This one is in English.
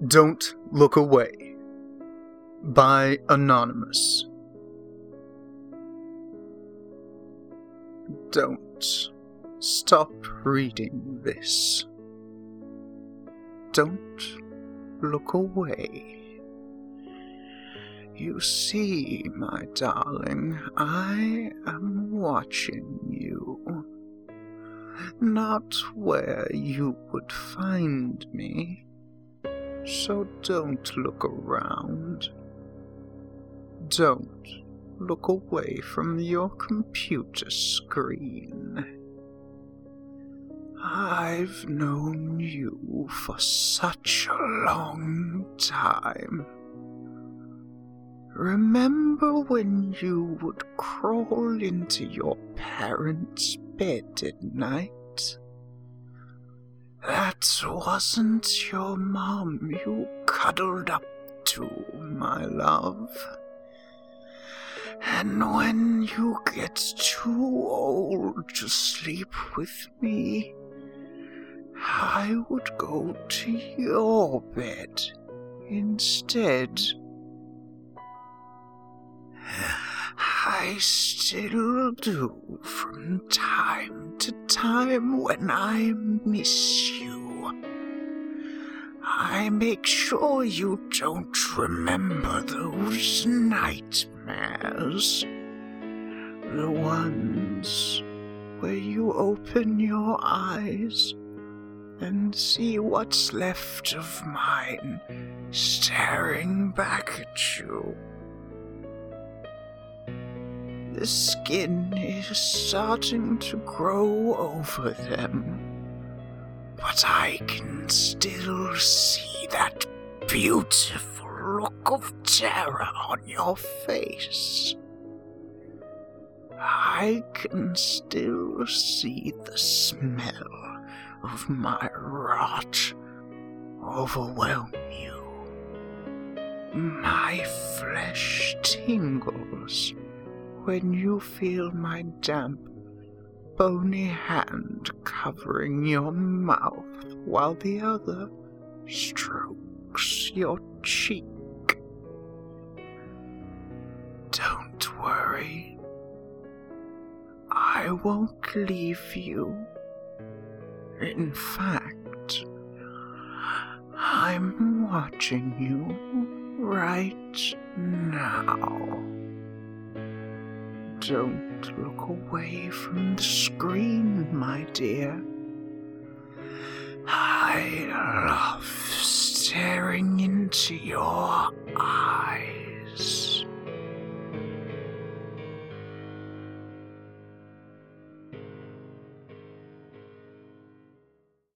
Don't Look Away by Anonymous. Don't stop reading this. Don't look away. You see, my darling, I am watching you. Not where you would find me. So don't look around. Don't look away from your computer screen. I've known you for such a long time. Remember when you would crawl into your parents' bed at night? That wasn't your mom you cuddled up to, my love. And when you get too old to sleep with me, I would go to your bed instead. I still do from time to time when I miss you. I make sure you don't remember those nightmares. The ones where you open your eyes and see what's left of mine staring back at you. The skin is starting to grow over them, but I can still see that beautiful look of terror on your face. I can still see the smell of my rot overwhelm you. My flesh tingles when you feel my damp, bony hand covering your mouth while the other strokes your cheek. Don't worry. I won't leave you. In fact, I'm watching you right now. Don't look away from the screen, my dear. I love staring into your eyes.